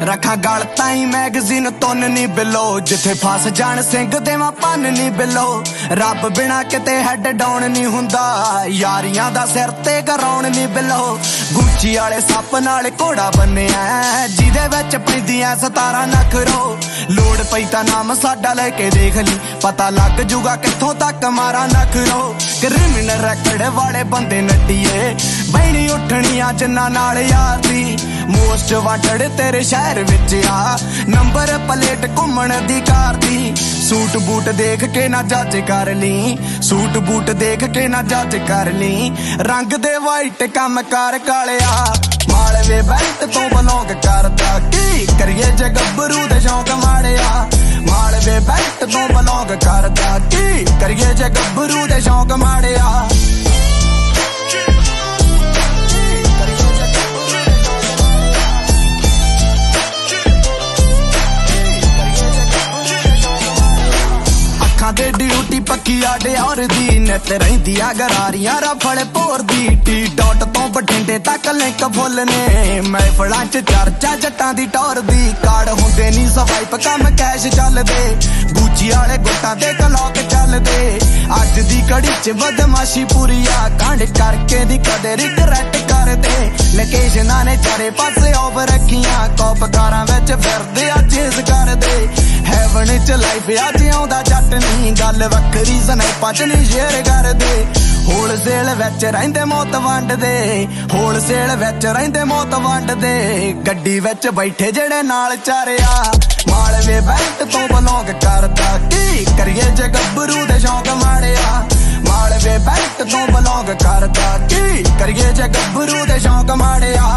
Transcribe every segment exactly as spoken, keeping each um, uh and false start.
रखा गल ताई मैगजीन तुन नी बिलो जिथे फस जान सिंह देवा भन नी बिलो रब बिना किते हैड डाउन नी हुंदा यारियां दा सिर ते गराउन नी बिलो गुच्ची वाले सप नाल घोड़ा बन्निया जिदे विच पैंदियां सतारां नखरो लोड़ पई तां नाम साडा लेके देख ली पता लग जूगा कित्थों तक मारा नखरो क्रिमिनल रैकड़ वाले बंदे नट्टिए बहनी उठनिया जिन्ना नाल यार दी मोस्ट वांटेड तेरे शहर विच आ नंबर प्लेट घुमण दी कार दी सूट बूट देख के ना जज कर ली सूट बूट देख के ना जज कर ली रंग दे वाइट कम कर कालिया मालवे बेल्ट तो बलौंग करदा की करिए जे गब्बरू दे शौक माड़िया मालवे बेल्ट तो बलौंग करदा की करिए जे गब्बरू दे शौक माड़िया दे ड्यूटी पक्की आडे और दी नित रहिंदी आ गरारियां रफल भोर दी टी डॉट तो बठिंडे तक लिंक फुल ने महफिलां च चर्चा जट्टां दी टौर दी कार्ड हुंदे नी सवाइप कम कैश चलदे गुच्ची वाले गुट्टां ते कलॉक चलदे अज दी घड़ी च बदमाशी पूरी आ कांड करके दी कदे रिगरेट करदे लोकेशनां ने चारे पासे ऑफ रखियां कॉप कारां विच फिरदे अजेज करदे हैवन च लाइफ अज आउंदा जट नी गल वखरी स्नैपां च नी शेयर करदे होलसेल विच रहिंदे मौत वंडदे होलसेल विच रहिंदे मौत वंडदे गड्डी विच बैठे जेड़े नाल चारिया मालवे बेल्ट तो बलौंग करदा की करिए जे गब्बरू दे शौक माड़िया मालवे बेल्ट तो बलौंग करदा की करिए जे गब्बरू दे शौक माड़िया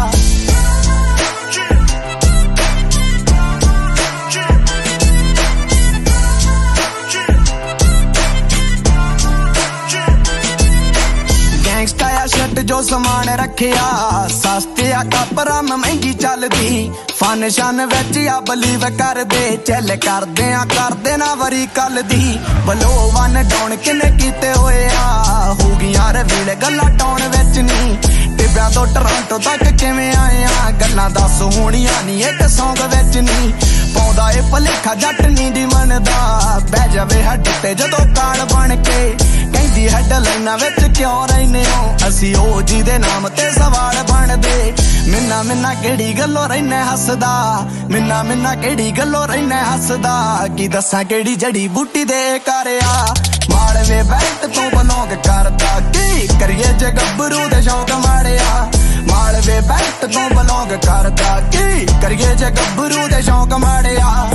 शट जो समान रखिया सस्ते आ कपरा महंगी चलदी फन शन विच आ बलीव कर दे चल करदे आ करदे ना वरी कल दी बलो वन डाउन किने कीते होए आ हो गईयां रवील गल्लां टाउन विच नी टिब्बियां तो टोरंटो तक किवें आए आ गल्लां दस होणियां नी इक सौंग विच नी पाउंदा ए भलेखा जट नी दी मनदा बह जावे हड्ड ते जदों काल बन के कहंदी हैडलाइनां विच क्यों रहिने हो असी ओ जी दे नाम ते सवाल बनदे मिन्ना मिन्ना केड़ी गल्लों रहिने हसदा मिन्ना मिन्ना केड़ी गल्लों रहिने हसदा की दस्सां केड़ी जड़ी बूटी दे करया मालवे बेल्ट तो बलौंग करदा की करिए जे गब्बरू दे शौक माड़िया मालवे बेल्ट तो बलौंग करदा की करिए जे गब्बरू दे शौक माड़िया